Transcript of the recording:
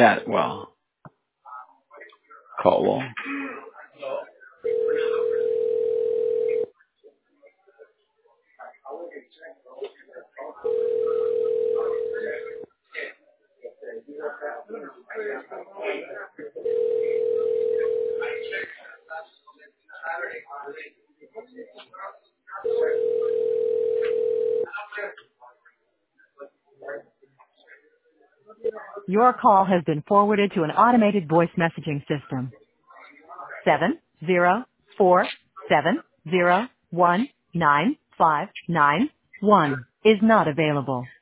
Catwell. Caldwell. Your call has been forwarded to an automated voice messaging system. 70470195991 is not available.